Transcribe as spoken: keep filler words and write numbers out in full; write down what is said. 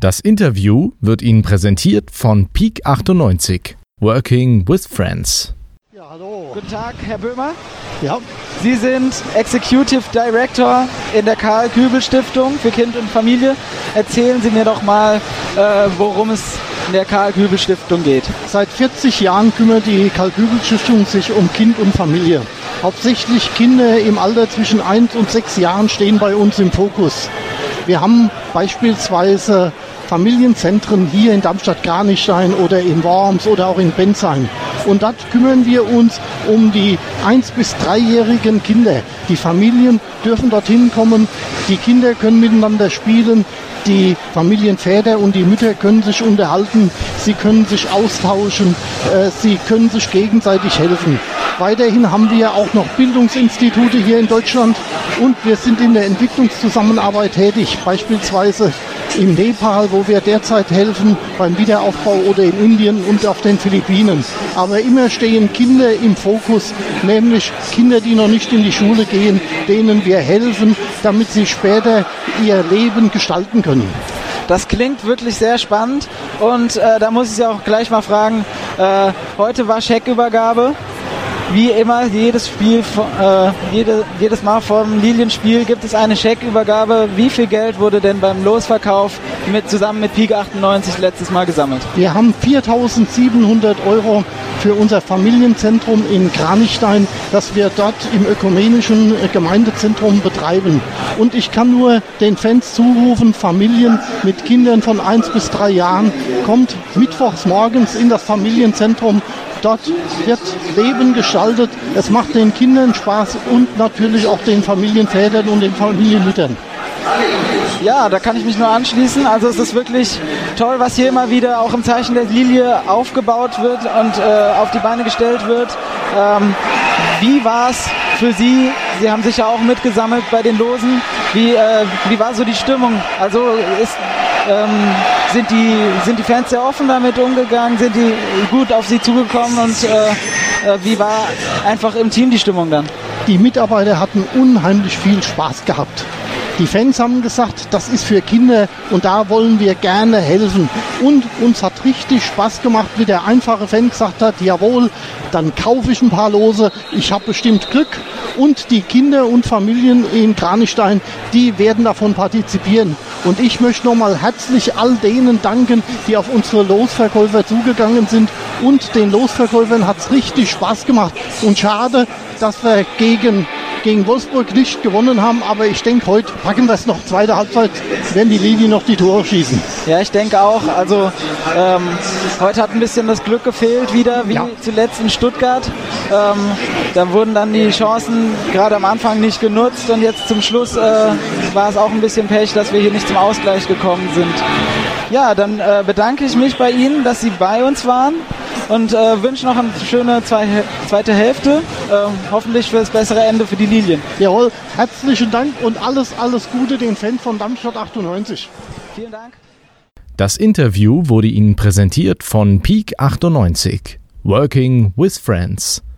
Das Interview wird Ihnen präsentiert von Peak achtundneunzig, Working with Friends. Ja, hallo. Guten Tag, Herr Böhmer. Ja. Sie sind Executive Director in der Karl-Kübel-Stiftung für Kind und Familie. Erzählen Sie mir doch mal, äh, worum es in der Karl-Kübel-Stiftung geht. Seit vierzig Jahren kümmert die Karl-Kübel-Stiftung sich um Kind und Familie. Hauptsächlich Kinder im Alter zwischen eins und sechs Jahren stehen bei uns im Fokus. Wir haben beispielsweise Familienzentren hier in Darmstadt-Kranichstein oder in Worms oder auch in Bensheim. Und dort kümmern wir uns um die eins- bis dreijährigen Kinder. Die Familien dürfen dorthin kommen, die Kinder können miteinander spielen, die Familienväter und die Mütter können sich unterhalten, sie können sich austauschen, äh, sie können sich gegenseitig helfen. Weiterhin haben wir auch noch Bildungsinstitute hier in Deutschland und wir sind in der Entwicklungszusammenarbeit tätig, beispielsweise in Nepal, wo wir derzeit helfen beim Wiederaufbau, oder in Indien und auf den Philippinen. Aber immer stehen Kinder im Fokus, nämlich Kinder, die noch nicht in die Schule gehen, denen wir helfen, damit sie später ihr Leben gestalten können. Das klingt wirklich sehr spannend und äh, da muss ich Sie auch gleich mal fragen, äh, heute war Scheckübergabe. Wie immer, jedes Spiel, äh, jede, jedes Mal vom Lilienspiel gibt es eine Scheckübergabe. Wie viel Geld wurde denn beim Losverkauf mit, zusammen mit Peak achtundneunzig letztes Mal gesammelt? Wir haben viertausendsiebenhundert Euro für unser Familienzentrum in Kranichstein, das wir dort im ökumenischen Gemeindezentrum betreiben. Und ich kann nur den Fans zurufen, Familien mit Kindern von eins bis drei Jahren, kommt mittwochs morgens in das Familienzentrum. Dort wird Leben gestaltet, es macht den Kindern Spaß und natürlich auch den Familienvätern und den Familienmüttern. Ja, da kann ich mich nur anschließen. Also es ist wirklich toll, was hier immer wieder auch im Zeichen der Lilie aufgebaut wird und äh, auf die Beine gestellt wird. Ähm, wie war es für Sie? Sie haben sicher auch mitgesammelt bei den Losen. Wie, äh, wie war so die Stimmung? Also ist, ähm, sind, die, sind die Fans sehr offen damit umgegangen? Sind die gut auf Sie zugekommen? Und äh, äh, wie war einfach im Team die Stimmung dann? Die Mitarbeiter hatten unheimlich viel Spaß gehabt. Die Fans haben gesagt, das ist für Kinder und da wollen wir gerne helfen. Und uns hat richtig Spaß gemacht, wie der einfache Fan gesagt hat, jawohl, dann kaufe ich ein paar Lose, ich habe bestimmt Glück. Und die Kinder und Familien in Kranichstein, die werden davon partizipieren. Und ich möchte nochmal herzlich all denen danken, die auf unsere Losverkäufer zugegangen sind. Und den Losverkäufern hat es richtig Spaß gemacht. Und schade, dass wir gegen gegen Wolfsburg nicht gewonnen haben, aber ich denke, heute packen wir es noch. Zweite Halbzeit werden die Lilien noch die Tore schießen. Ja, ich denke auch. Also ähm, heute hat ein bisschen das Glück gefehlt wieder, wie ja. zuletzt in Stuttgart. Ähm, da wurden dann die Chancen gerade am Anfang nicht genutzt und jetzt zum Schluss äh, war es auch ein bisschen Pech, dass wir hier nicht zum Ausgleich gekommen sind. Ja, dann äh, bedanke ich mich bei Ihnen, dass Sie bei uns waren. Und äh, wünsche noch eine schöne zwei, zweite Hälfte. Äh, hoffentlich für das bessere Ende für die Lilien. Jawohl, herzlichen Dank und alles, alles Gute den Fans von Darmstadt achtundneunzig. Vielen Dank. Das Interview wurde Ihnen präsentiert von Peak achtundneunzig, Working with Friends.